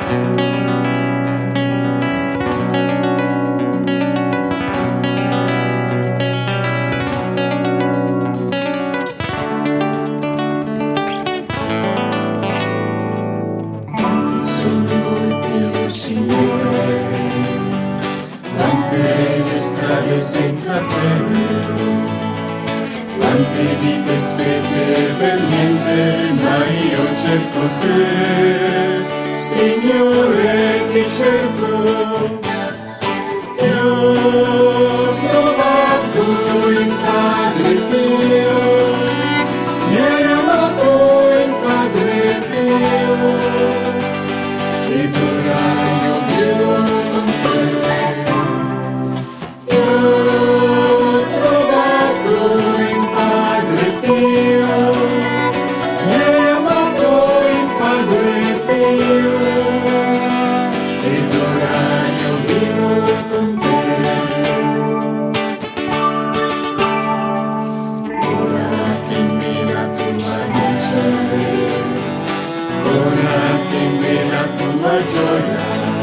Senza te, quante vite spese per niente, ma io cerco te, Signore, ti cerco, ti ho trovato in Padre mio, mi hai amato in Padre mio, ed ora io vivo con te. Gioia,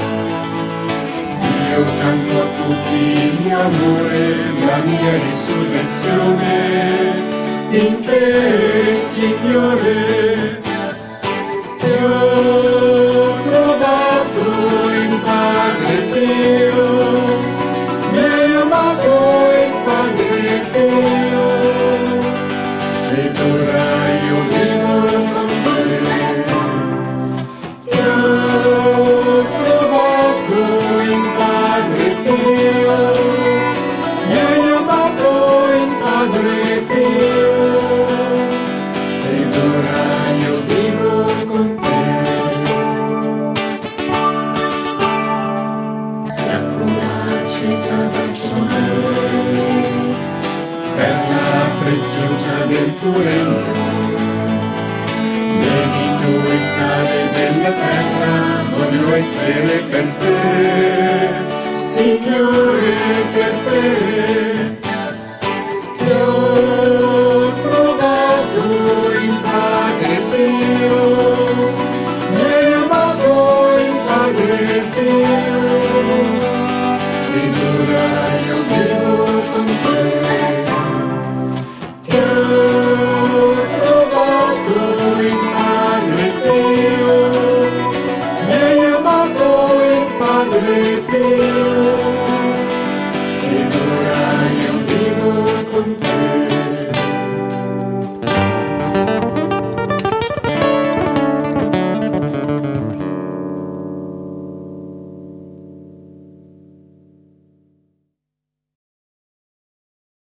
io canto a tutti il mio amore, la mia risurrezione in te, Signore, ti ho trovato in Padre mio, mi hai amato in Padre mio, ed ora io vivo con te. Preziosa del tuo regno, lievito e sale della terra, voglio essere per te, Signore, per te. Ti ho trovato in Padre mio, mi hai amato in Padre mio, ed ora io vivo con te. Padre mio,